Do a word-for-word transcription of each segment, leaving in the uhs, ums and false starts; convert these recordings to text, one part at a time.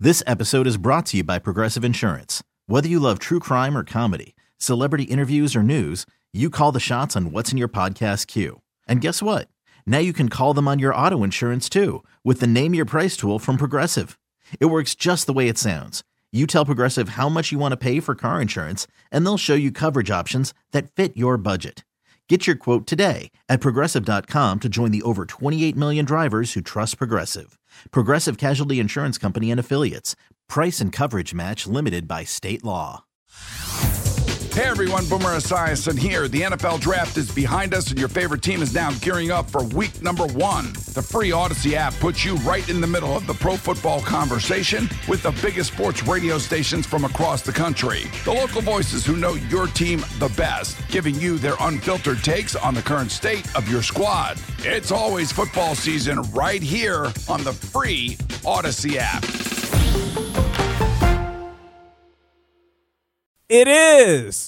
This episode is brought to you by Progressive Insurance. Whether you love true crime or comedy, celebrity interviews or news, you call the shots on what's in your podcast queue. And guess what? Now you can call them on your auto insurance too with the Name Your Price tool from Progressive. It works just the way it sounds. You tell Progressive how much you want to pay for car insurance, and they'll show you coverage options that fit your budget. Get your quote today at Progressive dot com to join the over twenty-eight million drivers who trust Progressive. Progressive Casualty Insurance Company and Affiliates. Price and coverage match limited by state law. Hey everyone, Boomer Esiason here. The N F L Draft is behind us and your favorite team is now gearing up for week number one. The free Odyssey app puts you right in the middle of the pro football conversation with the biggest sports radio stations from across the country. The local voices who know your team the best, giving you their unfiltered takes on the current state of your squad. It's always football season right here on the free Odyssey app. It is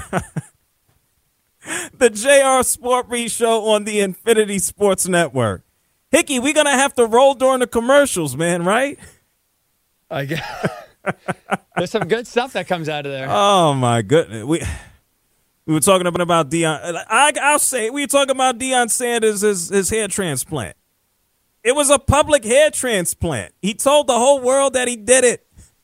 the J R Sport Brief Show on the Infinity Sports Network. Hickey, we're going to have to roll during the commercials, man, right? I guess. There's some good stuff that comes out of there. Oh, my goodness. We we were talking about, about Deion. I, I'll say, we were talking about Deion Sanders, his, his hair transplant. It was a public hair transplant. He told the whole world that he did it.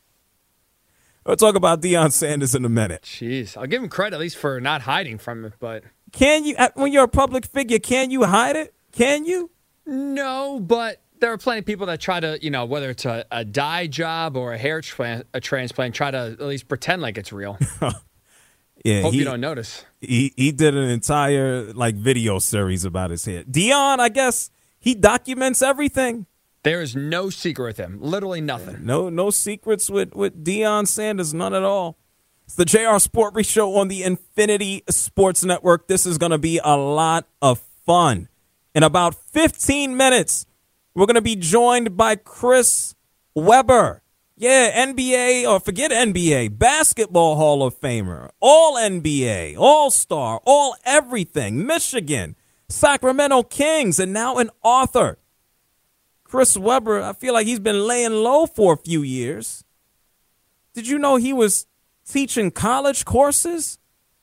We'll talk about Deion Sanders in a minute. Jeez, I'll give him credit at least for not hiding from it, but can you, when you're a public figure, can you hide it? Can you? No, but there are plenty of people that try to, you know, whether it's a, a dye job or a hair tra- a transplant, try to at least pretend like it's real. Yeah, hope he, you don't notice. He he did an entire like video series about his hair. Deion, I guess he documents everything. There is no secret with him. Literally nothing. No no secrets with, with Deion Sanders, none at all. It's the J R Sport Brief Show on the Infinity Sports Network. This is going to be a lot of fun. In about fifteen minutes, we're going to be joined by Chris Webber. Yeah, N B A, or forget N B A, Basketball Hall of Famer, all N B A, All-Star, all everything, Michigan, Sacramento Kings, and now an author. Chris Webber, I feel like he's been laying low for a few years. Did you know he was teaching college courses?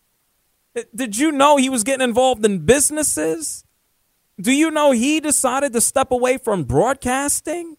Did you know he was getting involved in businesses? Do you know he decided to step away from broadcasting?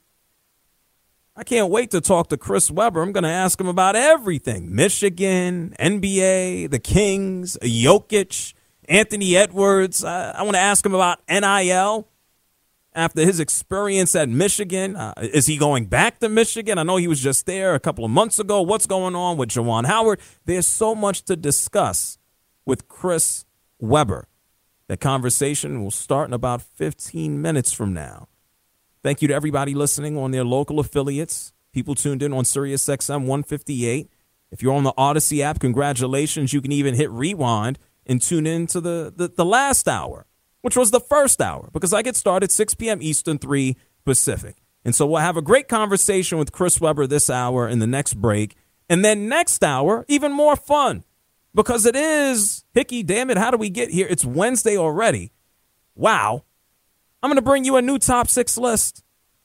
I can't wait to talk to Chris Webber. I'm going to ask him about everything. Michigan, N B A, the Kings, Jokic, Anthony Edwards. I, I want to ask him about N I L. After his experience at Michigan, uh, is he going back to Michigan? I know he was just there a couple of months ago. What's going on with Juwan Howard? There's so much to discuss with Chris Webber. The conversation will start in about fifteen minutes from now. Thank you to everybody listening on their local affiliates. People tuned in on Sirius X M one fifty-eight. If you're on the Odyssey app, congratulations. You can even hit rewind and tune in to the, the, the last hour, which was the first hour, because I get started six p.m. Eastern, three Pacific. And so we'll have a great conversation with Chris Webber this hour in the next break. And then next hour, even more fun, because it is, Hickey, damn it, how do we get here? It's Wednesday already. Wow. I'm going to bring you a new top six list.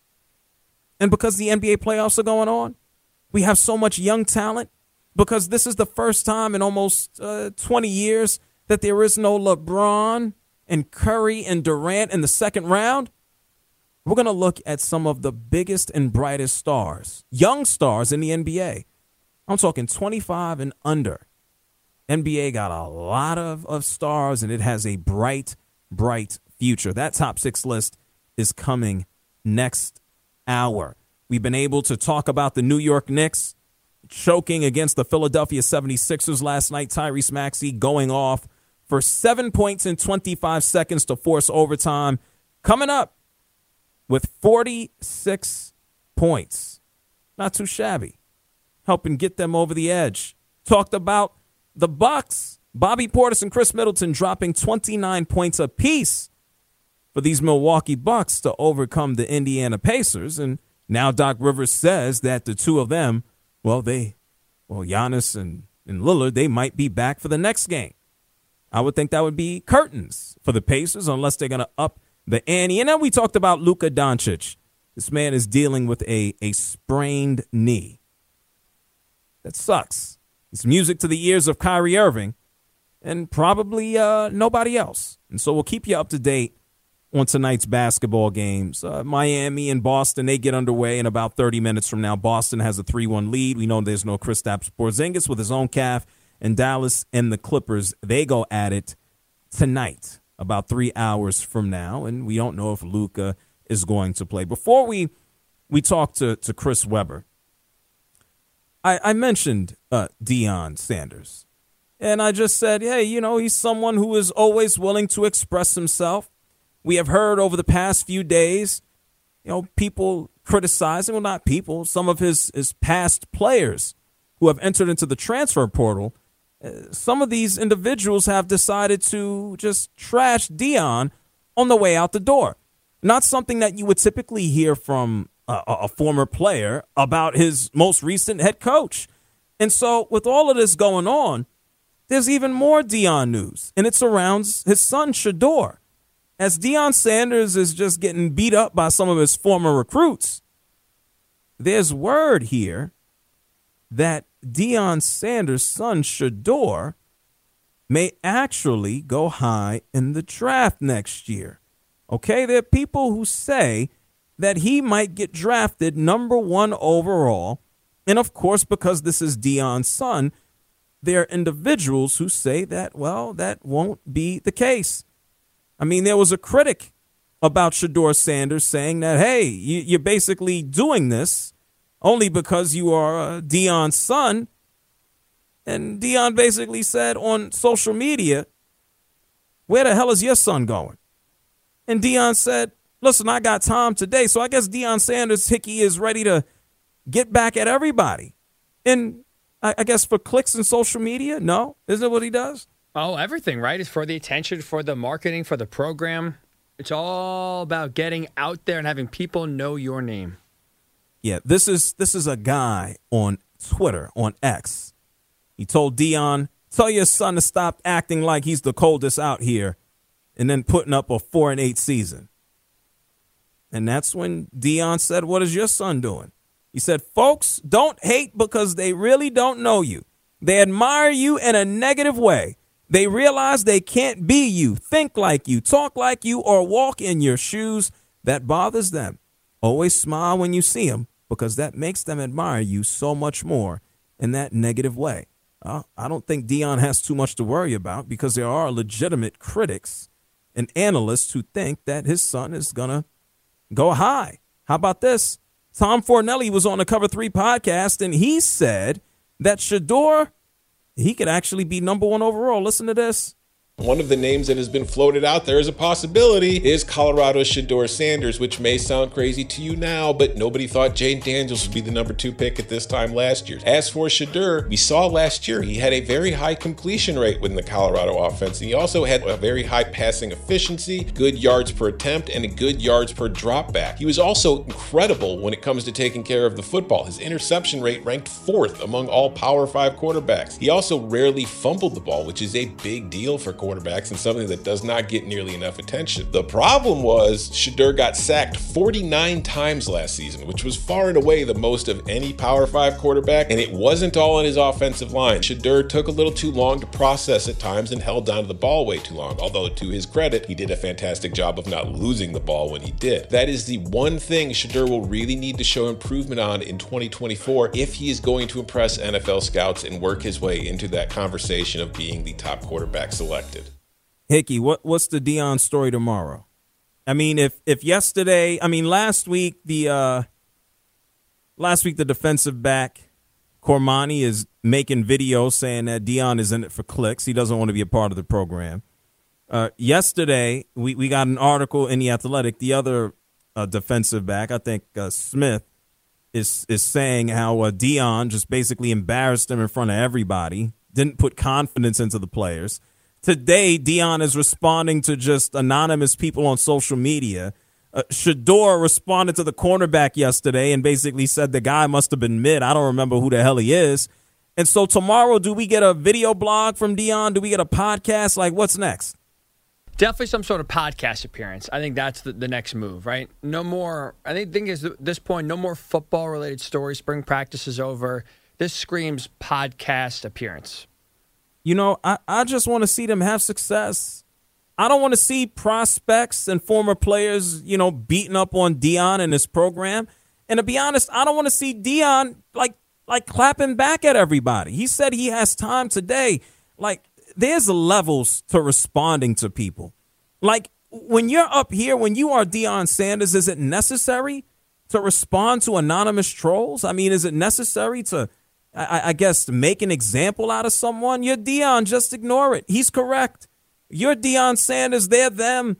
And because the N B A playoffs are going on, we have so much young talent, because this is the first time in almost uh, twenty years that there is no LeBron and Curry and Durant in the second round. We're going to look at some of the biggest and brightest stars, young stars in the N B A. I'm talking twenty-five and under. N B A got a lot of, of stars, and it has a bright, bright future. That top six list is coming next hour. We've been able to talk about the New York Knicks choking against the Philadelphia seventy-sixers last night. Tyrese Maxey going off for seven points in twenty-five seconds to force overtime. Coming up with forty-six points. Not too shabby. Helping get them over the edge. Talked about the Bucks. Bobby Portis and Chris Middleton dropping twenty-nine points apiece for these Milwaukee Bucks to overcome the Indiana Pacers. And now Doc Rivers says that the two of them, well, they, well, Giannis and, and Lillard, they might be back for the next game. I would think that would be curtains for the Pacers unless they're going to up the ante. And then we talked about Luka Doncic. This man is dealing with a, a sprained knee. That sucks. It's music to the ears of Kyrie Irving and probably uh, nobody else. And so we'll keep you up to date on tonight's basketball games. Uh, Miami and Boston, they get underway in about thirty minutes from now. Boston has a three one lead. We know there's no Kristaps Porzingis with his own calf. And Dallas and the Clippers, they go at it tonight, about three hours from now. And we don't know if Luka is going to play. Before we we talk to, to Chris Webber, I, I mentioned uh, Deion Sanders. And I just said, hey, you know, he's someone who is always willing to express himself. We have heard over the past few days, you know, people criticizing, well, not people, some of his, his past players who have entered into the transfer portal. Uh, some of these individuals have decided to just trash Deion on the way out the door. Not something that you would typically hear from a, a former player about his most recent head coach. And so with all of this going on, there's even more Deion news, and it surrounds his son, Shedeur. As Deion Sanders is just getting beat up by some of his former recruits, there's word here that Deion Sanders' son, Shedeur, may actually go high in the draft next year. Okay, there are people who say that he might get drafted number one overall. And, of course, because this is Deion's son, there are individuals who say that, well, that won't be the case. I mean, there was a critic about Shedeur Sanders saying that, hey, you, you're basically doing this only because you are uh, Deion's son. And Deion basically said on social media, where the hell is your son going? And Deion said, listen, I got time today. So I guess Deion Sanders, Hickey, is ready to get back at everybody. And I, I guess for clicks in social media, no? Isn't it what he does? Oh, everything, right? It's for the attention, for the marketing, for the program. It's all about getting out there and having people know your name. Yeah, this is this is a guy on Twitter, on X. He told Deion, tell your son to stop acting like he's the coldest out here and then putting up a four and eight season. And that's when Deion said, what is your son doing? He said, folks, don't hate because they really don't know you. They admire you in a negative way. They realize they can't be you, think like you, talk like you, or walk in your shoes. That bothers them. Always smile when you see them because that makes them admire you so much more in that negative way. Uh, I don't think Deion has too much to worry about because there are legitimate critics and analysts who think that his son is going to go high. How about this? Tom Fornelli was on the Cover three podcast, and he said that Shedeur, he could actually be number one overall. Listen to this. One of the names that has been floated out there as a possibility is Colorado's Shedeur Sanders, which may sound crazy to you now, but nobody thought Jane Daniels would be the number two pick at this time last year. As for Shedeur, we saw last year he had a very high completion rate within the Colorado offense. He also had a very high passing efficiency, good yards per attempt, and a good yards per drop back. He was also incredible when it comes to taking care of the football. His interception rate ranked fourth among all Power Five quarterbacks. He also rarely fumbled the ball, which is a big deal for quarterbacks. quarterbacks and something that does not get nearly enough attention. The problem was Shedeur got sacked forty-nine times last season, which was far and away the most of any Power five quarterback, and it wasn't all in his offensive line. Shedeur took a little too long to process at times and held on to the ball way too long, although to his credit, he did a fantastic job of not losing the ball when he did. That is the one thing Shedeur will really need to show improvement on in twenty twenty-four if he is going to impress N F L scouts and work his way into that conversation of being the top quarterback selected. Hickey, what what's the Deion story tomorrow? I mean, if if yesterday, I mean, last week the uh, last week the defensive back Cormani is making videos saying that Deion is in it for clicks. He doesn't want to be a part of the program. Uh, yesterday, we, we got an article in The Athletic. The other uh, defensive back, I think uh, Smith, is is saying how uh, Deion just basically embarrassed him in front of everybody, didn't put confidence into the players. Today, Deion is responding to just anonymous people on social media. Uh, Shedeur responded to the cornerback yesterday and basically said the guy must have been mid. I don't remember who the hell he is. And so tomorrow, do we get a video blog from Deion? Do we get a podcast? Like, what's next? Definitely some sort of podcast appearance. I think that's the, the next move, right? No more, I think, think is at this point, no more football-related stories. Spring practice is over. This screams podcast appearance. You know, I, I just want to see them have success. I don't want to see prospects and former players, you know, beating up on Deion and his program. And to be honest, I don't want to see Deion, like, like clapping back at everybody. He said he has time today. Like, there's levels to responding to people. Like, when you're up here, when you are Deion Sanders, is it necessary to respond to anonymous trolls? I mean, is it necessary to, I, I guess, to make an example out of someone? You're Deion, just ignore it. He's correct. You're Deion Sanders, they're them.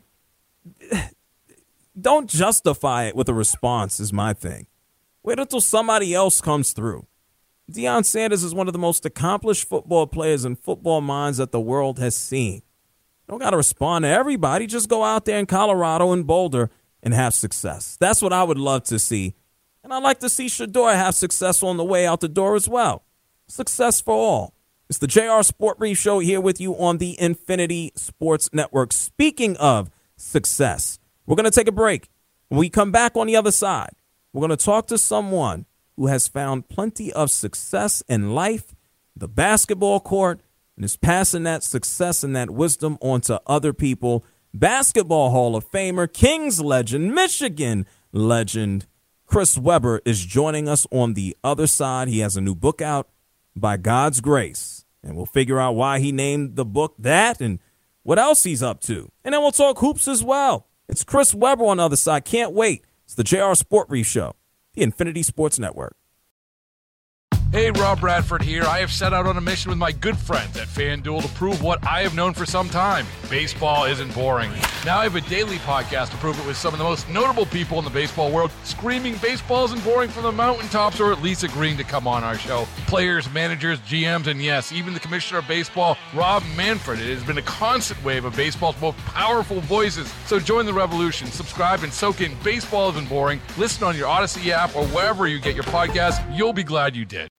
Don't justify it with a response is my thing. Wait until somebody else comes through. Deion Sanders is one of the most accomplished football players and football minds that the world has seen. Don't got to respond to everybody. Just go out there in Colorado and Boulder and have success. That's what I would love to see. And I'd like to see Shedeur have success on the way out the door as well. Success for all. It's the J R Sport Brief Show here with you on the Infinity Sports Network. Speaking of success, we're going to take a break. When we come back on the other side, we're going to talk to someone who has found plenty of success in life, the basketball court, and is passing that success and that wisdom on to other people. Basketball Hall of Famer, Kings legend, Michigan legend, Chris Webber is joining us on the other side. He has a new book out, By God's Grace, and we'll figure out why he named the book that and what else he's up to. And then we'll talk hoops as well. It's Chris Webber on the other side. Can't wait. It's the J R Sport Brief Show, the Infinity Sports Network. Hey, Rob Bradford here. I have set out on a mission with my good friends at FanDuel to prove what I have known for some time. Baseball isn't boring. Now I have a daily podcast to prove it with some of the most notable people in the baseball world, screaming baseball isn't boring from the mountaintops, or at least agreeing to come on our show. Players, managers, G Ms, and yes, even the commissioner of baseball, Rob Manfred. It has been a constant wave of baseball's most powerful voices. So join the revolution. Subscribe and soak in Baseball Isn't Boring. Listen on your Odyssey app or wherever you get your podcasts. You'll be glad you did.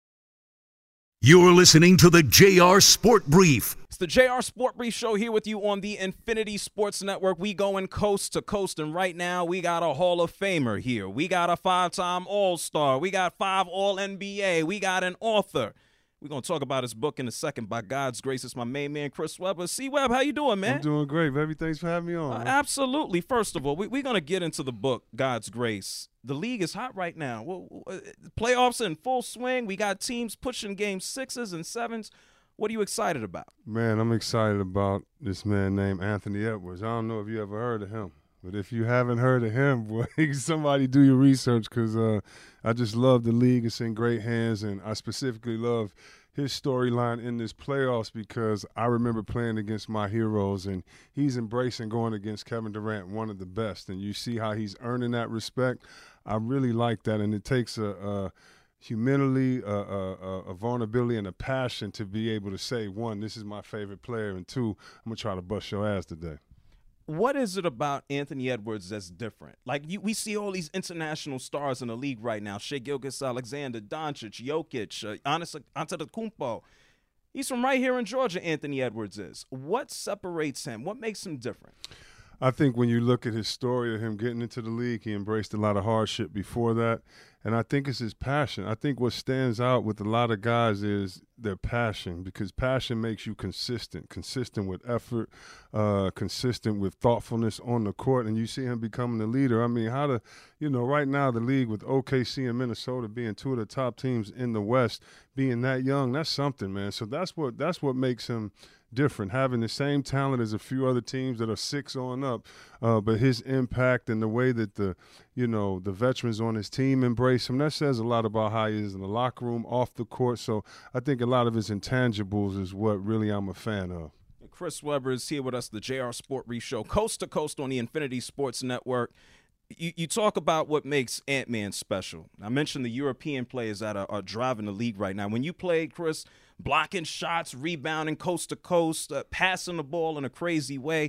You're listening to the J R Sport Brief. It's the J R Sport Brief Show here with you on the Infinity Sports Network. We going coast to coast, and right now we got a Hall of Famer here. We got a five-time All-Star. We got five All-N B A. We got an author. We're going to talk about his book in a second. By God's Grace, it's my main man, Chris Webber. C-Web, how you doing, man? I'm doing great, baby. Thanks for having me on. Uh, absolutely. First of all, we, we're going to get into the book, God's Grace. The league is hot right now. Well, uh, playoffs in full swing. We got teams pushing game sixes and sevens. What are you excited about? Man, I'm excited about this man named Anthony Edwards. I don't know if you ever heard of him. But if you haven't heard of him, boy, somebody do your research, because uh, I just love the league. It's in great hands, and I specifically love his storyline in this playoffs because I remember playing against my heroes, and he's embracing going against Kevin Durant, one of the best, and you see how he's earning that respect. I really like that, and it takes a, a humility, a, a, a vulnerability, and a passion to be able to say, one, this is my favorite player, and two, I'm going to try to bust your ass today. What is it about Anthony Edwards that's different? Like, you, we see all these international stars in the league right now. Shai Gilgeous-Alexander, Doncic, Jokic, uh, Giannis Antetokounmpo. He's from right here in Georgia, Anthony Edwards is. What separates him? What makes him different? I think when you look at his story of him getting into the league, he embraced a lot of hardship before that. And I think it's his passion. I think what stands out with a lot of guys is their passion, because passion makes you consistent, consistent with effort, uh, consistent with thoughtfulness on the court. And you see him becoming the leader. I mean, how to, you know, right now the league with O K C and Minnesota being two of the top teams in the West, being that young, that's something, man. So that's what that's what makes him different, having the same talent as a few other teams that are six on up, uh, but his impact and the way that the, you know, the veterans on his team embrace him, that says a lot about how he is in the locker room, off the court. So I think a lot of his intangibles is what really I'm a fan of. Chris Webber is here with us, the J R Sport Brief Show, coast to coast on the Infinity Sports Network. You, you talk about what makes Ant-Man special. I mentioned the European players that are, are driving the league right now. When you played, Chris, blocking shots, rebounding coast to coast, uh, passing the ball in a crazy way,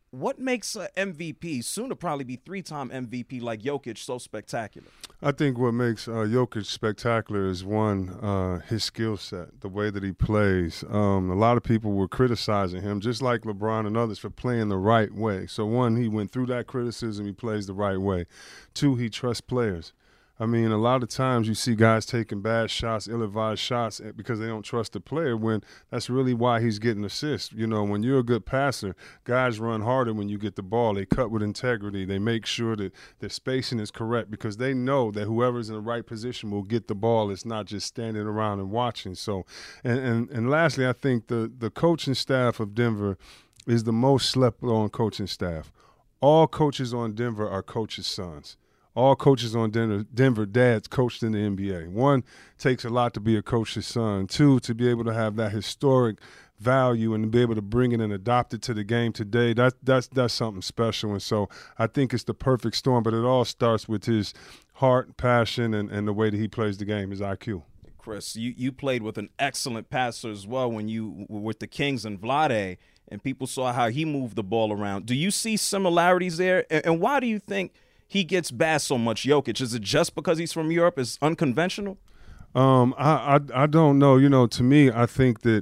what makes an M V P, soon to probably be three-time M V P like Jokic, so spectacular? I think what makes uh, Jokic spectacular is, one, uh, his skill set, the way that he plays. Um, a lot of people were criticizing him, just like LeBron and others, for playing the right way. So, one, he went through that criticism. He plays the right way. Two, he trusts players. I mean, a lot of times you see guys taking bad shots, ill-advised shots because they don't trust the player, when that's really why he's getting assists. You know, when you're a good passer, guys run harder when you get the ball. They cut with integrity. They make sure that their spacing is correct because they know that whoever's in the right position will get the ball. It's not just standing around and watching. So, and, and, and lastly, I think the, the coaching staff of Denver is the most slept-on coaching staff. All coaches on Denver are coaches' sons. All coaches on Denver, Denver dads coached in the N B A. One, takes a lot to be a coach's son. Two, to be able to have that historic value and to be able to bring it and adopt it to the game today, that, that's, that's something special. And so I think it's the perfect storm, but it all starts with his heart, passion, and, and the way that he plays the game, his I Q. Chris, you, you played with an excellent passer as well when you were with the Kings and Vlade, and people saw how he moved the ball around. Do you see similarities there? And, and why do you think he gets bashed so much, Jokic? Is it just because he's from Europe? Is unconventional? Um, I, I I don't know. You know, to me, I think that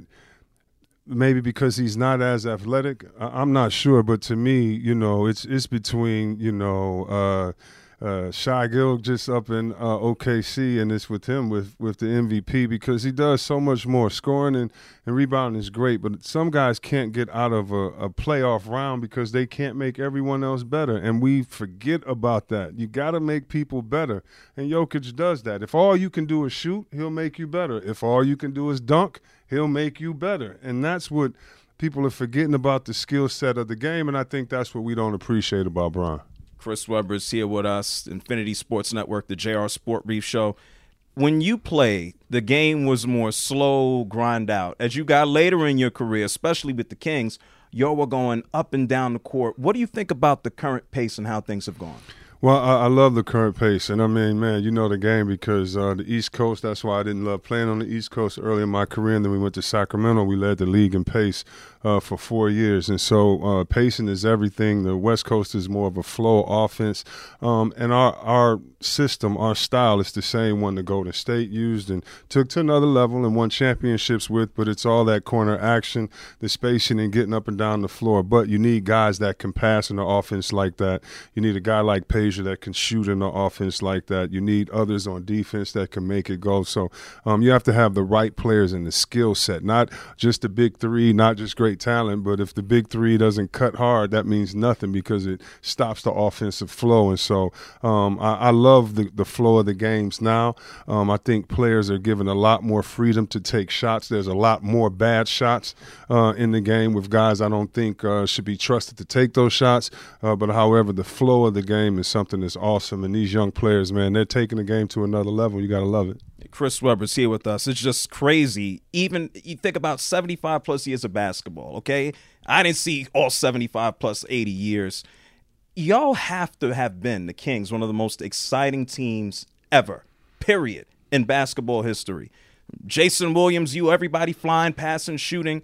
maybe because he's not as athletic, I, I'm not sure. But to me, you know, it's it's between, you know, uh, uh, Shai Gilgeous up in uh, O K C, and it's with him with, with the M V P because he does so much more. Scoring and, and rebounding is great, but some guys can't get out of a, a playoff round because they can't make everyone else better, and we forget about that. You got to make people better, and Jokic does that. If all you can do is shoot, he'll make you better. If all you can do is dunk, he'll make you better, and that's what people are forgetting about, the skill set of the game, and I think that's what we don't appreciate about Bron. Chris Webber is here with us, Infinity Sports Network, the J R Sport Brief Show. When you played, the game was more slow, grind out. As you got later in your career, especially with the Kings, y'all were going up and down the court. What do you think about the current pace and how things have gone? Well, I, I love the current pace, and I mean, man, you know the game because uh, the East Coast, that's why I didn't love playing on the East Coast early in my career, and then we went to Sacramento. We led the league in pace uh, for four years, and so uh, pacing is everything. The West Coast is more of a flow offense, um, and our, our system, our style is the same one the Golden State used and took to another level and won championships with, but it's all that corner action, the spacing and getting up and down the floor, but you need guys that can pass in the offense like that. You need a guy like Page that can shoot in the offense like that. You need others on defense that can make it go. So um, you have to have the right players in the skill set, not just the big three, not just great talent, but if the big three doesn't cut hard, that means nothing because it stops the offensive flow. And so um, I, I love the, the flow of the games now. Um, I think players are given a lot more freedom to take shots. There's a lot more bad shots uh, in the game with guys I don't think uh, should be trusted to take those shots. Uh, but however, the flow of the game is something that's awesome, and these young players, man, they're taking the game to another level. You got to love it. Chris Webber's here with us. It's just crazy. Even you think about seventy-five plus years of basketball, okay? I didn't see all seventy-five plus eighty years. Y'all have to have been, the Kings, one of the most exciting teams ever, period, in basketball history. Jason Williams, you, everybody flying, passing, shooting.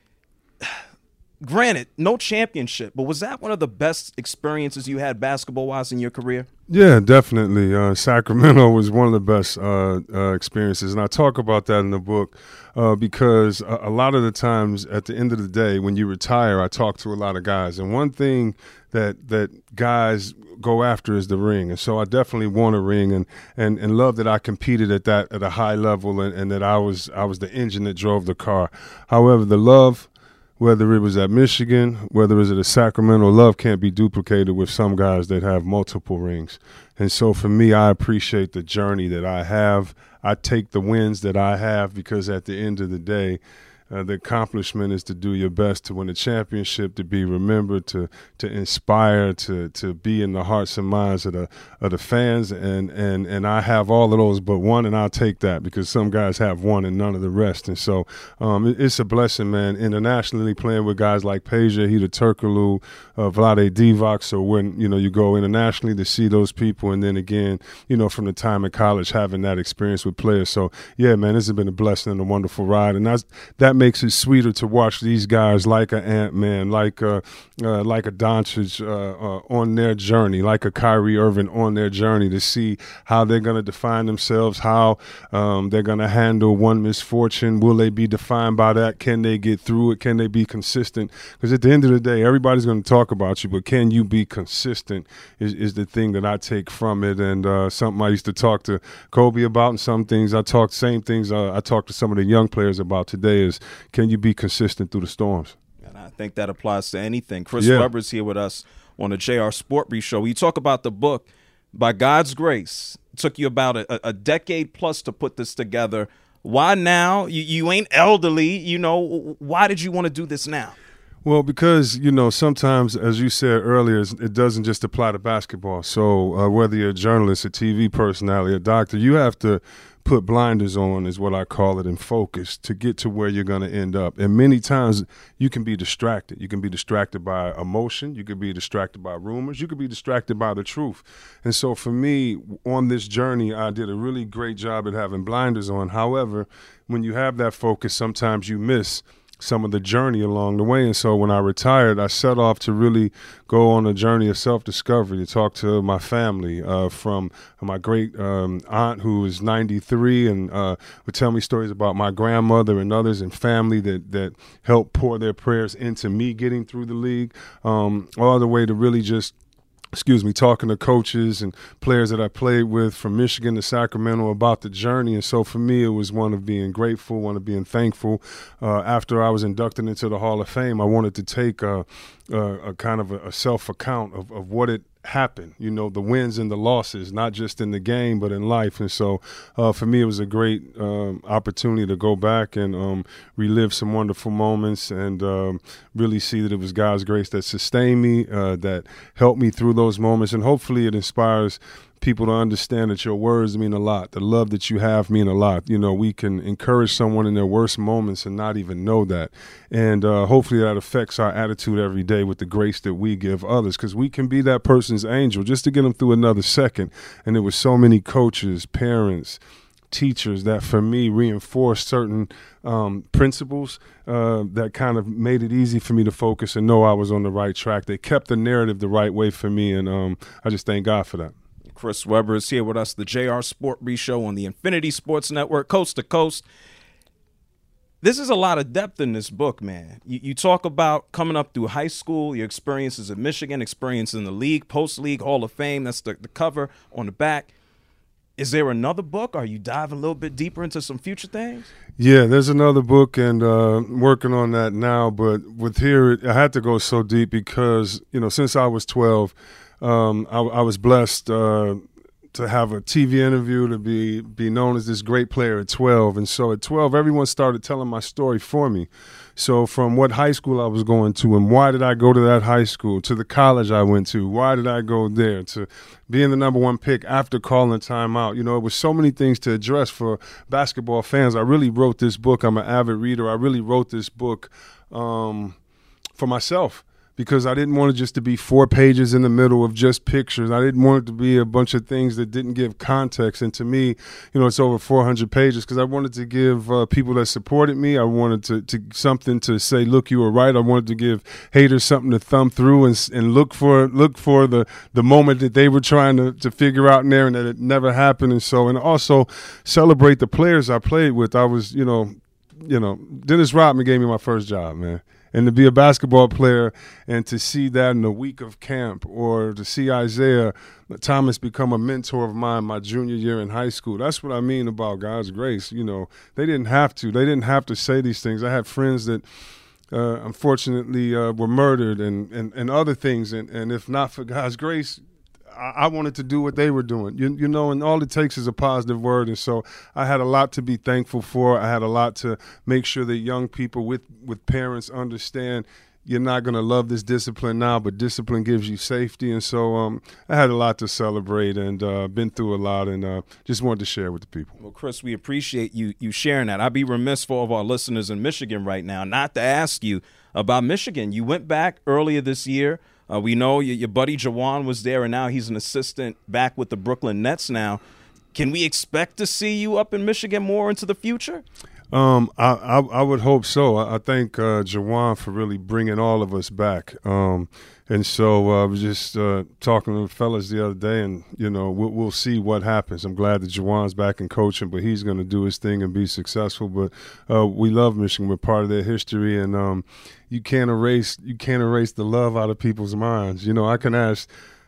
Granted, no championship, but was that one of the best experiences you had basketball-wise in your career? Yeah, definitely. Uh, Sacramento was one of the best uh, uh, experiences, and I talk about that in the book uh, because a, a lot of the times at the end of the day when you retire, I talk to a lot of guys, and one thing that that guys go after is the ring, and so I definitely want a ring, and, and, and love that I competed at that at a high level, and, and that I was I was the engine that drove the car. However, the love, whether it was at Michigan, whether it was at Sacramento, love can't be duplicated with some guys that have multiple rings. And so for me, I appreciate the journey that I have. I take the wins that I have because at the end of the day, Uh, the accomplishment is to do your best to win a championship, to be remembered, to to inspire, to to be in the hearts and minds of the of the fans, and and and I have all of those but one, and I'll take that because some guys have one and none of the rest, and so um, it, it's a blessing, man. Internationally, playing with guys like Peja, Hedo Turkoglu, uh, Vlade Divac, so when you know you go internationally to see those people, and then again, you know, from the time in college having that experience with players, so yeah, man, this has been a blessing and a wonderful ride, and that's that. makes it sweeter to watch these guys like a Ant-Man, like a, uh, like a Doncic uh, uh, on their journey, like a Kyrie Irving on their journey, to see how they're going to define themselves, how um, they're going to handle one misfortune. Will they be defined by that? Can they get through it? Can they be consistent? Because at the end of the day, everybody's going to talk about you, but can you be consistent is, is the thing that I take from it. And uh, something I used to talk to Kobe about, and some things I talk, same things uh, I talk to some of the young players about today is, can you be consistent through the storms? And I think that applies to anything. Chris yeah. Webber's here with us on the J R Sport Brief Show. You talk about the book, By God's Grace. It took you about a, a decade plus to put this together. Why now? You, you ain't elderly. You know, why did you want to do this now? Well, because, you know, sometimes, as you said earlier, it doesn't just apply to basketball. So uh, whether you're a journalist, a T V personality, a doctor, you have to put blinders on, is what I call it, and focus to get to where you're going to end up. And many times you can be distracted. You can be distracted by emotion. You can be distracted by rumors. You can be distracted by the truth. And so for me, on this journey, I did a really great job at having blinders on. However, when you have that focus, sometimes you miss some of the journey along the way. And so when I retired, I set off to really go on a journey of self-discovery, to talk to my family, uh, from my great um, aunt who was ninety-three and uh, would tell me stories about my grandmother and others and family that, that helped pour their prayers into me getting through the league, um, all the way to really just excuse me, talking to coaches and players that I played with from Michigan to Sacramento about the journey. And so for me, it was one of being grateful, one of being thankful. Uh, after I was inducted into the Hall of Fame, I wanted to take a, a, a kind of a, a self-account of, of what it happen, you know, the wins and the losses, not just in the game, but in life. And so uh, for me, it was a great um, opportunity to go back and um, relive some wonderful moments and um, really see that it was God's grace that sustained me, uh, that helped me through those moments. And hopefully it inspires people to understand that your words mean a lot. The love that you have mean a lot. You know, we can encourage someone in their worst moments and not even know that. And uh, hopefully that affects our attitude every day with the grace that we give others, because we can be that person's angel just to get them through another second. And there were so many coaches, parents, teachers that for me reinforced certain um, principles uh, that kind of made it easy for me to focus and know I was on the right track. They kept the narrative the right way for me, and um, I just thank God for that. Chris Webber is here with us, the J R Sport Brief Show on the Infinity Sports Network, coast to coast. This is a lot of depth in this book, man. You, you talk about coming up through high school, your experiences at Michigan, experience in the league, post-league, Hall of Fame. That's the, the cover on the back. Is there another book? Are you diving a little bit deeper into some future things? Yeah, there's another book, and uh, working on that now. But with here, I had to go so deep because, you know, since I was twelve, Um, I, I was blessed uh, to have a T V interview, to be be known as this great player at twelve. And so at twelve, everyone started telling my story for me. So from what high school I was going to, and why did I go to that high school, to the college I went to, why did I go there, to being the number one pick after calling timeout. You know, it was so many things to address for basketball fans. I really wrote this book. I'm an avid reader. I really wrote this book um, for myself, because I didn't want it just to be four pages in the middle of just pictures. I didn't want it to be a bunch of things that didn't give context. And to me, you know, it's over four hundred pages because I wanted to give uh, people that supported me, I wanted to, to something to say, look, you were right. I wanted to give haters something to thumb through and and look for look for the, the moment that they were trying to, to figure out in there and that it never happened. And so, and also celebrate the players I played with. I was, you know, you know, Dennis Rodman gave me my first job, man. And to be a basketball player and to see that in a week of camp, or to see Isaiah Thomas become a mentor of mine my junior year in high school, that's what I mean about God's grace. You know, they didn't have to. They didn't have to say these things. I had friends that uh, unfortunately uh, were murdered and, and, and other things. And, and if not for God's grace, I wanted to do what they were doing, you, you know, and all it takes is a positive word. And so I had a lot to be thankful for. I had a lot to make sure that young people with, with parents understand you're not going to love this discipline now, but discipline gives you safety. And so um, I had a lot to celebrate and uh, been through a lot, and uh, just wanted to share with the people. Well, Chris, we appreciate you you sharing that. I'd be remiss for all of our listeners in Michigan right now not to ask you about Michigan. You went back earlier this year. Uh, we know your, your buddy Jawan was there, and now he's an assistant back with the Brooklyn Nets now. Can we expect to see you up in Michigan more into the future? Um, I, I I would hope so. I, I thank uh, Juwan for really bringing all of us back. Um, and so uh, I was just uh, talking to the fellas the other day, and you know we'll, we'll see what happens. I'm glad that Juwan's back in coaching, but he's going to do his thing and be successful. But uh, we love Michigan. We're part of their history, and um, you can't erase you can't erase the love out of people's minds. You know, I can ask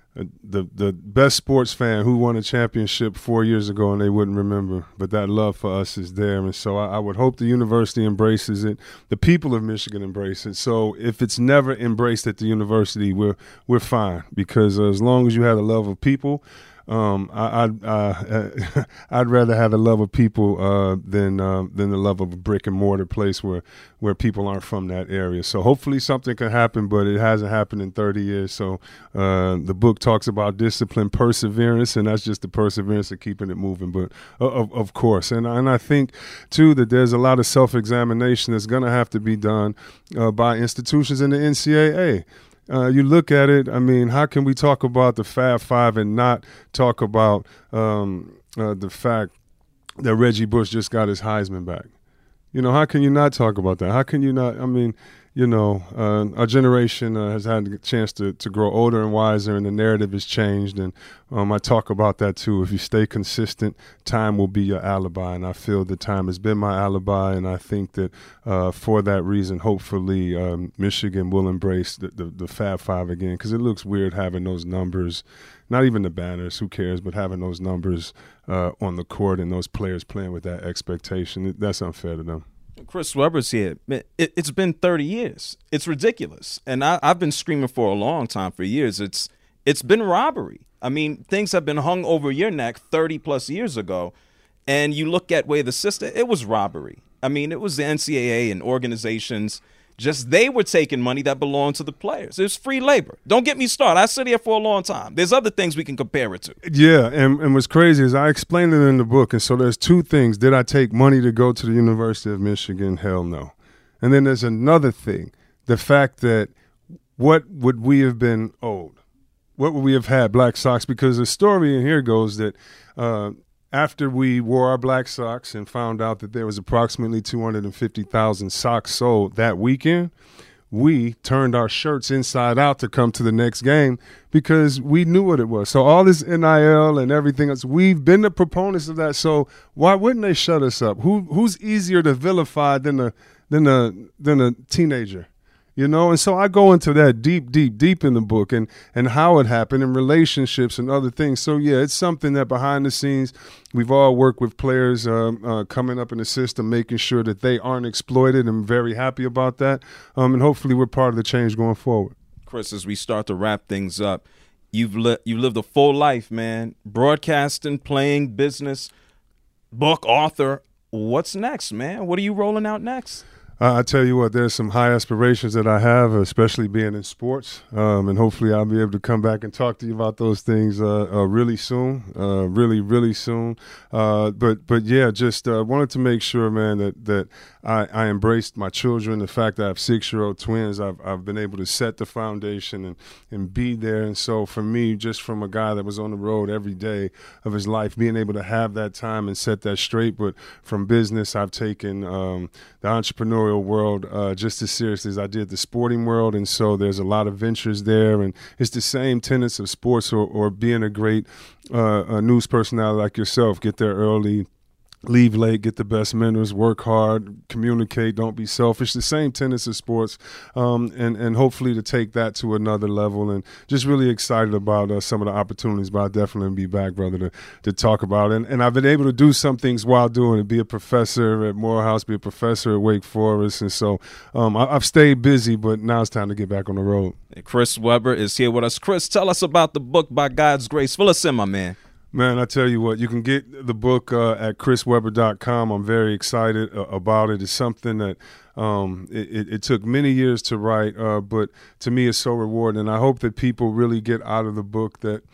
the the best sports fan who won a championship four years ago and they wouldn't remember, but that love for us is there. And so I, I would hope the university embraces it, the people of Michigan embrace it. So if it's never embraced at the university, we're we're fine, because as long as you have the love of people, Um, I, I'd, uh, I'd rather have the love of people uh, than uh, than the love of a brick and mortar place where, where people aren't from that area. So hopefully something can happen, but it hasn't happened in thirty years. So uh, the book talks about discipline, perseverance, and that's just the perseverance of keeping it moving. But uh, of of course, and and I think too that there's a lot of self-examination that's going to have to be done uh, by institutions in the N C double A. Uh, you look at it, I mean, how can we talk about the Fab Five and not talk about um, uh, the fact that Reggie Bush just got his Heisman back? You know, how can you not talk about that? How can you not, I mean, you know, uh, our generation uh, has had a chance to, to grow older and wiser, and the narrative has changed. And um, I talk about that too. If you stay consistent, time will be your alibi. And I feel that time has been my alibi. And I think that uh, for that reason, hopefully um, Michigan will embrace the, the, the Fab Five again, because it looks weird having those numbers, not even the banners, who cares, but having those numbers uh, on the court and those players playing with that expectation. That's unfair to them. Chris Webber's here. It, it's been thirty years. It's ridiculous. And I, I've been screaming for a long time, for years. It's It's been robbery. I mean, things have been hung over your neck thirty plus years ago. And you look at where the system, it was robbery. I mean, it was the N C double A and organizations. Just they were taking money that belonged to the players. It was free labor. Don't get me started. I sit here for a long time. There's other things we can compare it to. Yeah, and, and what's crazy is I explained it in the book, and so there's two things. Did I take money to go to the University of Michigan? Hell no. And then there's another thing, the fact that what would we have been owed? What would we have had, black socks? Because the story in here goes that uh, after we wore our black socks and found out that there was approximately two hundred fifty thousand socks sold that weekend, we turned our shirts inside out to come to the next game because we knew what it was. So all this N I L and everything else, we've been the proponents of that. So why wouldn't they shut us up? Who who's easier to vilify than a than a than a teenager? You know, and so I go into that deep, deep, deep in the book, and, and how it happened, and relationships and other things. So, yeah, it's something that behind the scenes we've all worked with players um, uh, coming up in the system, making sure that they aren't exploited. I'm very happy about that, um, and hopefully we're part of the change going forward. Chris, as we start to wrap things up, you've, li- you've lived a full life, man, broadcasting, playing, business, book, author. What's next, man? What are you rolling out next? Uh, I tell you what, there's some high aspirations that I have, especially being in sports, um, and hopefully I'll be able to come back and talk to you about those things uh, uh, really soon, uh, really, really soon. Uh, but, but yeah, just uh, wanted to make sure, man, that that I, I embraced my children. The fact that I have six-year-old twins, I've I've been able to set the foundation and and be there. And so for me, just from a guy that was on the road every day of his life, being able to have that time and set that straight. But from business, I've taken um, the entrepreneurial world uh, just as seriously as I did the sporting world, and so there's a lot of ventures there, and it's the same tenets of sports or, or being a great uh, a news personality like yourself. Get there early, leave late, get the best mentors, work hard, communicate, don't be selfish. The same tenets of sports, um, and, and hopefully to take that to another level. And just really excited about uh, some of the opportunities, but I'll definitely be back, brother, to, to talk about it. And, and I've been able to do some things while doing it, be a professor at Morehouse, be a professor at Wake Forest. And so um, I, I've stayed busy, but now it's time to get back on the road. Chris Webber is here with us. Chris, tell us about the book, By God's Grace. Fill us in, my man. Man, I tell you what, you can get the book uh, at chris webber dot com. I'm very excited uh, about it. It's something that um, it, it took many years to write, uh, but to me it's so rewarding. And I hope that people really get out of the book that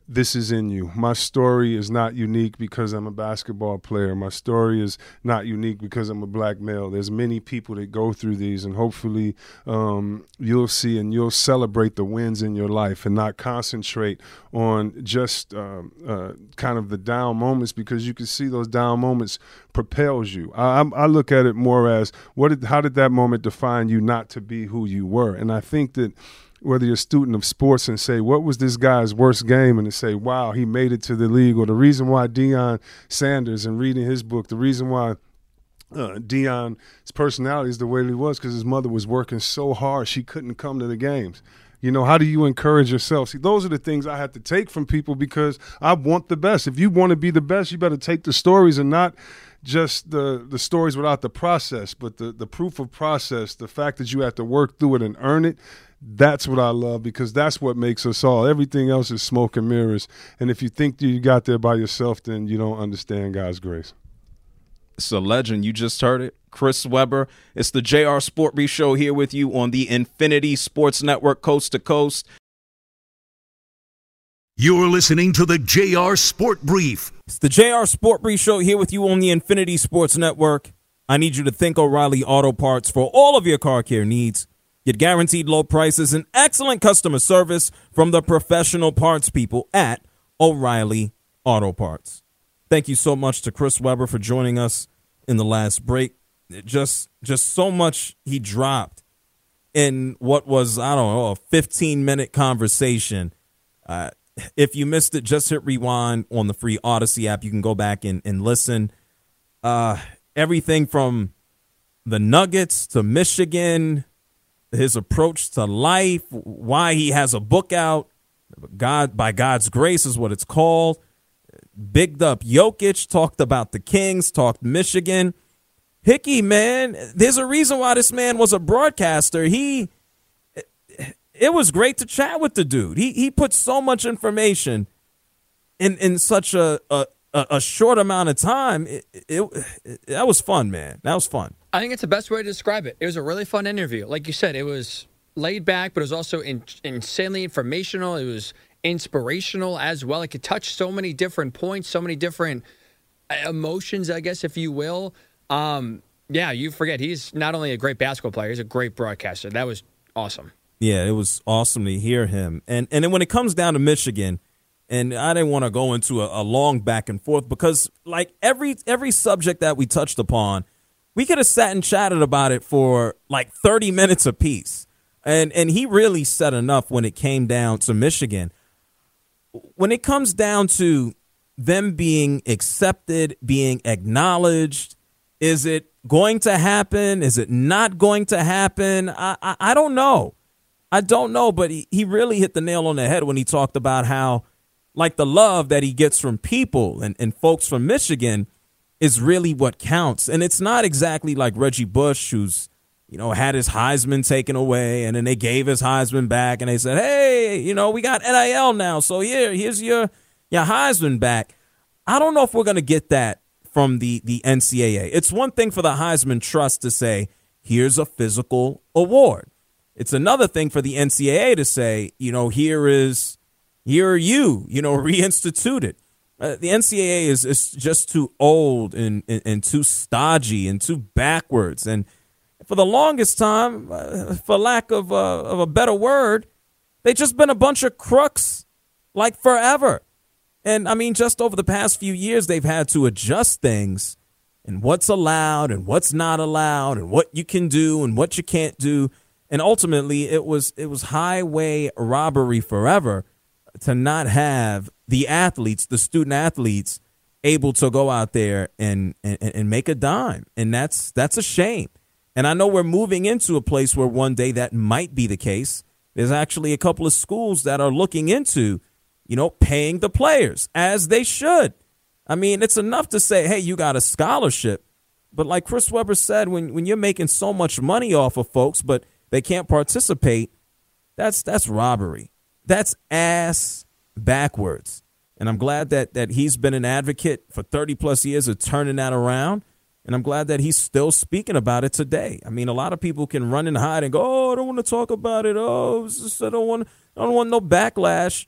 this is in you. My story is not unique because I'm a basketball player. My story is not unique because I'm a black male. There's many people that go through these, and hopefully um, you'll see and you'll celebrate the wins in your life and not concentrate on just uh, uh, kind of the down moments, because you can see those down moments propels you. I, I look at it more as what did, how did that moment define you not to be who you were? And I think that whether you're a student of sports and say, what was this guy's worst game? And to say, wow, he made it to the league. Or the reason why Deion Sanders, and reading his book, the reason why uh, Deion's personality is the way he was because his mother was working so hard she couldn't come to the games. You know, how do you encourage yourself? See, those are the things I have to take from people because I want the best. If you want to be the best, you better take the stories and not just the, the stories without the process, but the, the proof of process, the fact that you have to work through it and earn it. That's what I love, because that's what makes us all. Everything else is smoke and mirrors. And if you think that you got there by yourself, then you don't understand God's grace. It's a legend. You just heard it. Chris Webber. It's the J R Sport Brief Show here with you on the Infinity Sports Network, coast to coast. You're listening to the J R Sport Brief. It's the J R Sport Brief Show here with you on the Infinity Sports Network. I need you to thank O'Reilly Auto Parts for all of your car care needs. Get guaranteed low prices and excellent customer service from the professional parts people at O'Reilly Auto Parts. Thank you so much to Chris Webber for joining us in the last break. Just, just so much he dropped in what was, I don't know, a fifteen-minute conversation. Uh, if you missed it, just hit rewind on the free Odyssey app. You can go back and, and listen. Uh, everything from the Nuggets to Michigan, his approach to life, why he has a book out, God by God's grace is what it's called. Bigged up Jokic, talked about the Kings, talked Michigan. Hickey, man, there's a reason why this man was a broadcaster. He, it was great to chat with the dude. He he put so much information in in such a a, a short amount of time. It, it, it, that was fun, man. That was fun. I think it's the best way to describe it. It was a really fun interview. Like you said, it was laid back, but it was also in, insanely informational. It was inspirational as well. It could touch so many different points, so many different emotions, I guess, if you will. Um, yeah, you forget, he's not only a great basketball player, he's a great broadcaster. That was awesome. Yeah, it was awesome to hear him. And and then when it comes down to Michigan, and I didn't want to go into a, a long back and forth because, like, every every subject that we touched upon, we could have sat and chatted about it for like thirty minutes apiece. And and he really said enough when it came down to Michigan. When it comes down to them being accepted, being acknowledged, is it going to happen? Is it not going to happen? I I, I don't know. I don't know, but he, he really hit the nail on the head when he talked about how, like, the love that he gets from people and, and folks from Michigan is really what counts. And it's not exactly like Reggie Bush, who's, you know, had his Heisman taken away, and then they gave his Heisman back, and they said, hey, you know, we got N I L now, so here, here's your, your Heisman back. I don't know if we're going to get that from the, the N C double A. It's one thing for the Heisman Trust to say, here's a physical award. It's another thing for the N C double A to say, you know, here is, here are you, you know, reinstituted. Uh, the N C double A is, is just too old and, and, and too stodgy and too backwards. And for the longest time, uh, for lack of, uh, of a better word, they've just been a bunch of crooks like forever. And, I mean, just over the past few years, they've had to adjust things and what's allowed and what's not allowed and what you can do and what you can't do. And ultimately, it was it was highway robbery forever to not have the athletes, the student athletes, able to go out there and, and, and make a dime. And that's that's a shame. And I know we're moving into a place where one day that might be the case. There's actually a couple of schools that are looking into, you know, paying the players, as they should. I mean, it's enough to say, hey, you got a scholarship. But like Chris Webber said, when, when you're making so much money off of folks, but they can't participate, that's that's robbery. That's ass backwards. And I'm glad that that he's been an advocate for thirty plus years of turning that around. And I'm glad that he's still speaking about it today. I mean, a lot of people can run and hide and go, oh, I don't want to talk about it. Oh, just, I don't want I don't want no backlash.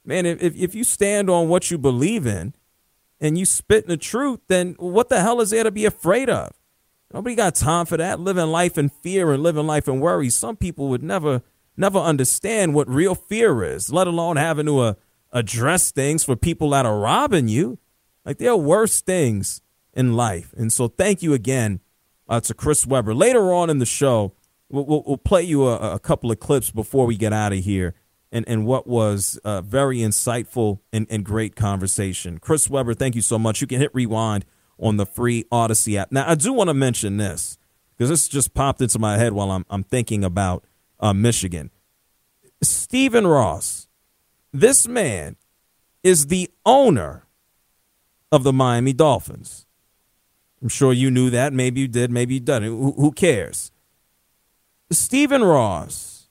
man, if, if you stand on what you believe in and you spit in the truth, then what the hell is there to be afraid of? Nobody got time for that. Living life in fear and living life in worry. Some people would never, never understand what real fear is, let alone having to uh, address things for people that are robbing you. Like, there are worse things in life. And so thank you again uh, to Chris Webber. Later on in the show, we'll, we'll, we'll play you a, a couple of clips before we get out of here and, and what was a very insightful and, and great conversation. Chris Webber, thank you so much. You can hit rewind on the free Odyssey app. Now, I do want to mention this because this just popped into my head while I'm, I'm thinking about uh, Michigan. Stephen Ross, this man is the owner of the Miami Dolphins. I'm sure you knew that. Maybe you did. Maybe you didn't. Who, who cares? Stephen Ross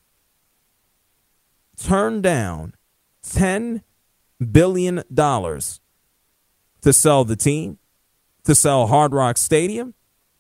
turned down ten billion dollars to sell the team, to sell Hard Rock Stadium,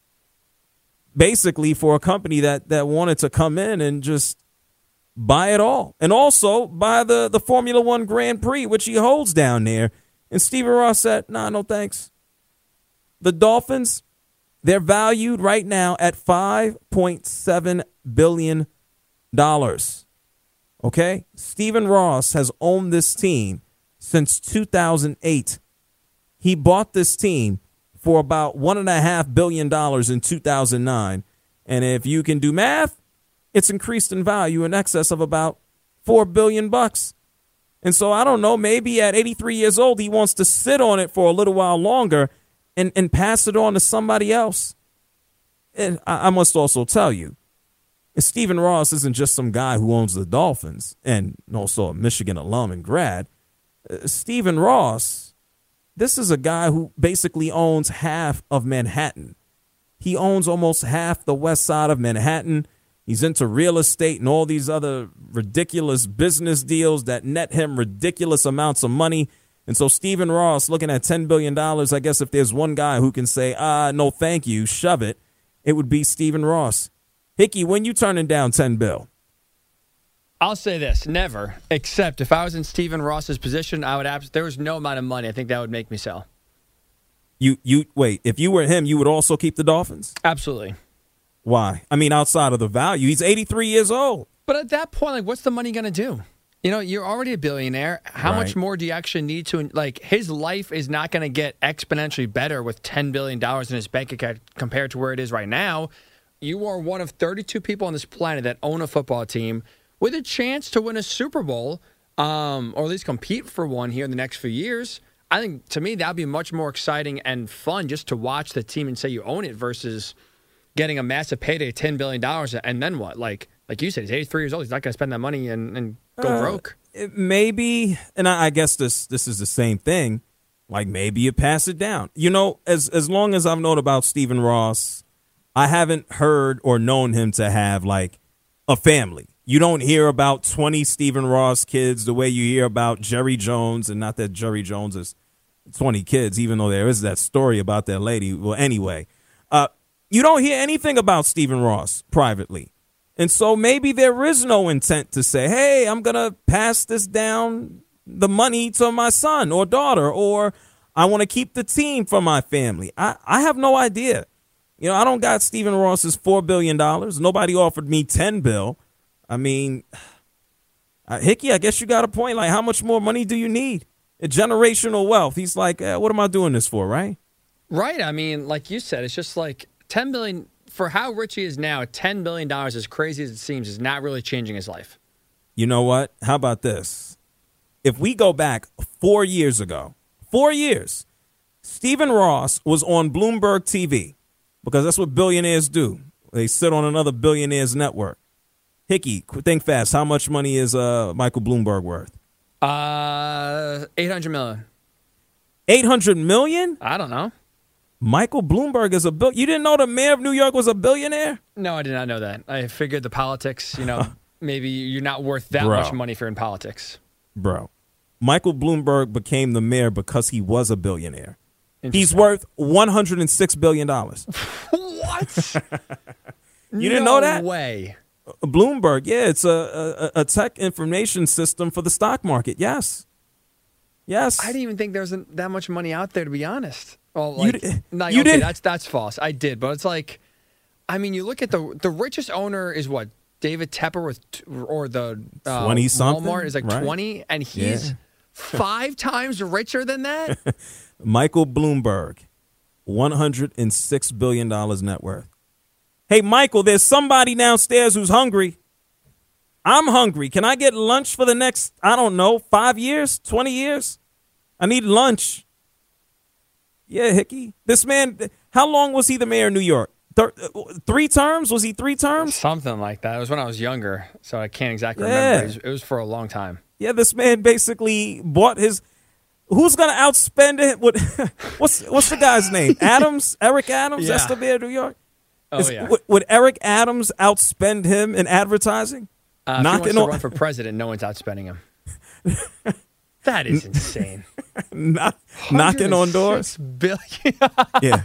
basically for a company that, that wanted to come in and just buy it all. And also buy the, the Formula One Grand Prix, which he holds down there. And Stephen Ross said, nah, no thanks. The Dolphins, they're valued right now at five point seven billion dollars. Okay? Stephen Ross has owned this team since two thousand eight. He bought this team for about one point five billion dollars in two thousand nine. And if you can do math, it's increased in value in excess of about four billion dollars bucks. And so I don't know, maybe at eighty-three years old, he wants to sit on it for a little while longer and, and pass it on to somebody else. And I, I must also tell you, Stephen Ross isn't just some guy who owns the Dolphins and also a Michigan alum and grad. Uh, Stephen Ross, this is a guy who basically owns half of Manhattan. He owns almost half the west side of Manhattan. He's into real estate and all these other ridiculous business deals that net him ridiculous amounts of money. And so Stephen Ross, looking at ten billion dollars, I guess if there's one guy who can say, ah, no, thank you, shove it, it would be Stephen Ross. Hickey, when you turning down ten bill? I'll say this, never, except if I was in Stephen Ross's position, I would abs- there was no amount of money I think that would make me sell. You, you wait, if you were him, you would also keep the Dolphins? Absolutely. Why? I mean, outside of the value, he's eighty-three years old. But at that point, like, what's the money going to do? You know, you're already a billionaire. How Right. much more do you actually need to, like, his life is not going to get exponentially better with ten billion dollars in his bank account compared to where it is right now. You are one of thirty-two people on this planet that own a football team with a chance to win a Super Bowl, um, or at least compete for one here in the next few years. I think, to me, that would be much more exciting and fun just to watch the team and say you own it versus getting a massive payday of ten billion dollars, and then what? Like like you said, he's eighty-three years old. He's not going to spend that money and, and go Uh, broke. it- Maybe, and I, I guess this this is the same thing. Like, maybe you pass it down. You know, as as long as I've known about Stephen Ross, I haven't heard or known him to have, like, a family. You don't hear about twenty Stephen Ross kids the way you hear about Jerry Jones, and not that Jerry Jones is twenty kids, even though there is that story about that lady. Well, anyway, uh, you don't hear anything about Stephen Ross privately. And so maybe there is no intent to say, hey, I'm going to pass this down, the money, to my son or daughter, or I want to keep the team for my family. I, I have no idea. You know, I don't got Stephen Ross's four billion dollars. Nobody offered me ten bill. I mean, uh, Hickey, I guess you got a point. Like, how much more money do you need? A generational wealth. He's like, eh, what am I doing this for, right? Right. I mean, like you said, it's just like ten billion dollars. For how rich he is now, ten billion dollars, as crazy as it seems, is not really changing his life. You know what? How about this? If we go back four years ago, four years, Stephen Ross was on Bloomberg T V, because that's what billionaires do. They sit on another billionaire's network. Hickey, think fast. How much money is uh, Michael Bloomberg worth? Uh, eight hundred million. eight hundred million? I don't know. Michael Bloomberg is a bill. You didn't know the mayor of New York was a billionaire? No, I did not know that. I figured the politics, you know, maybe you're not worth that Bro. much money if you're in politics. Bro, Michael Bloomberg became the mayor because he was a billionaire. He's worth one hundred six billion dollars. What? You didn't no know that? way. Bloomberg, yeah, it's a, a, a tech information system for the stock market, yes. Yes. I didn't even think there was that much money out there, to be honest. Well, You like, di- like, you okay, did- that's that's false. I did, but it's like, I mean, you look at the the richest owner is what David Tepper with, t- or the uh, twenty something, Walmart is like right? twenty, and he's Yeah. five times richer than that. Michael Bloomberg, one hundred six billion dollars net worth. Hey, Michael, there's somebody downstairs who's hungry. I'm hungry. Can I get lunch for the next, I don't know, five years, twenty years? I need lunch. Yeah, Hickey. This man, how long was he the mayor of New York? Thir- three terms? Was he three terms? Something like that. It was when I was younger, so I can't exactly Yeah. remember. It was, it was for a long time. Yeah, this man basically bought his. Who's gonna outspend it? What, what's what's the guy's name? Adams, Eric Adams. That's Yeah. the mayor of New York. Oh, Is- yeah. would, would Eric Adams outspend him in advertising? Uh, if he Knocking wants to on- run for president, no one's outspending him. That is insane. Knock, knocking on doors. Billion. Yeah.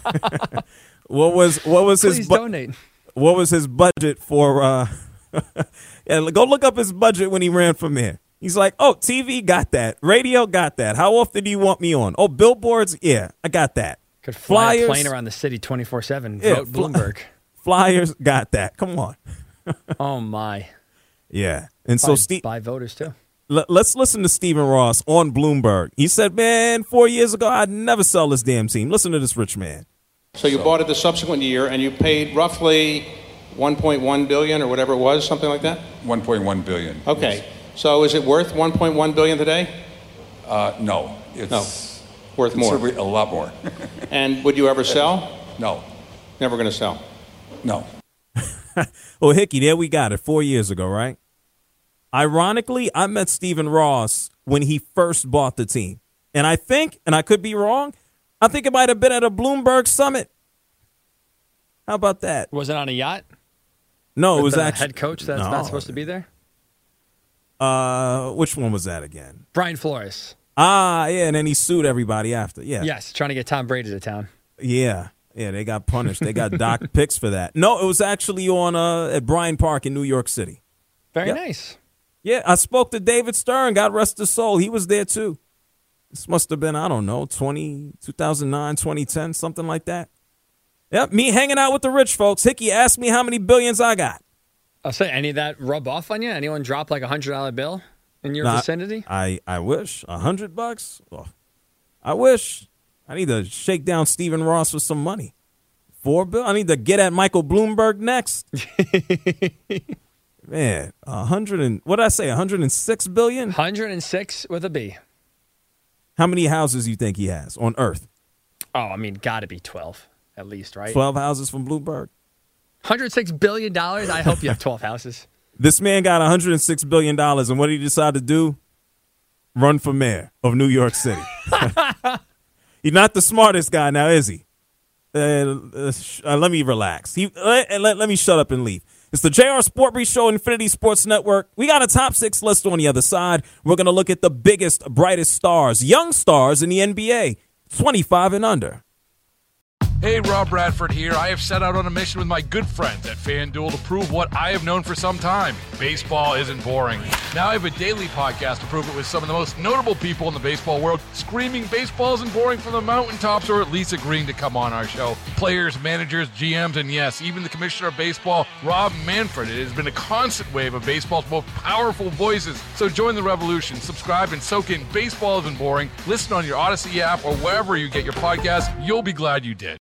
what was what was his Please bu- donate. what was his budget for? Uh, yeah, go look up his budget when he ran for mayor. He's like, oh, T V got that, radio got that. How often do you want me on? Oh, billboards, yeah, I got that. Could fly Flyers, a plane around the city twenty-four seven. Yeah, Vote fly- Bloomberg. Flyers got that. Come on. Oh, my. Yeah, and so By, Steve. by voters, too. L- let's listen to Stephen Ross on Bloomberg. He said, man, four years ago, I'd never sell this damn team. Listen to this rich man. So you bought it the subsequent year, and you paid roughly one point one billion dollars or whatever it was, something like that? one point one billion. Okay. Yes. So is it worth one point one billion dollars today? Uh, no, it's No. Worth more. considerably- a lot more. And would you ever sell? No, Never going to sell. no. Well, Hickey, there we got it four years ago, right? Ironically, I met Stephen Ross when he first bought the team. And I think, and I could be wrong, I think it might have been at a Bloomberg summit. How about that? Was it on a yacht? No, it With was the actually head coach that's No. not supposed to be there? Uh, which one was that again? Brian Flores. Ah, yeah, and then he sued everybody after. Yeah. Yes, trying to get Tom Brady to town. Yeah. Yeah, they got punished. They got doc picks for that. No, it was actually on uh at Bryant Park in New York City. Very Yep. nice. Yeah, I spoke to David Stern. God rest his soul. He was there too. This must have been, I don't know, twenty, two thousand nine, twenty ten, something like that. Yep, me hanging out with the rich folks. Hickey asked me how many billions I got. I'll say, any of that rub off on you? Anyone drop like a hundred dollar bill in your Nah, vicinity? I, I wish. A hundred bucks? Oh, I wish. I need to shake down Stephen Ross for some money. Four bill? I need to get at Michael Bloomberg next. Man, a hundred and, what did I say, a hundred and six billion? one hundred six with a B. How many houses do you think he has on Earth? Oh, I mean, got to be twelve at least, right? twelve houses from Bloomberg? one hundred six billion dollars? I hope you have twelve houses. This man got one hundred six billion dollars, and what did he decide to do? Run for mayor of New York City. He's not the smartest guy now, is he? Uh, uh, sh- uh, let me relax. He, let, let, let me shut up and leave. It's the J R Sport Brief Show, Infinity Sports Network. We got a top six list on the other side. We're going to look at the biggest, brightest stars, young stars in the N B A, twenty-five and under. Hey, Rob Bradford here. I have set out on a mission with my good friends at FanDuel to prove what I have known for some time. Baseball isn't boring. Now I have a daily podcast to prove it with some of the most notable people in the baseball world, screaming baseball isn't boring from the mountaintops, or at least agreeing to come on our show. Players, managers, G Ms, and yes, even the commissioner of baseball, Rob Manfred. It has been a constant wave of baseball's most powerful voices. So join the revolution. Subscribe and soak in Baseball Isn't Boring. Listen on your Odyssey app or wherever you get your podcasts. You'll be glad you did.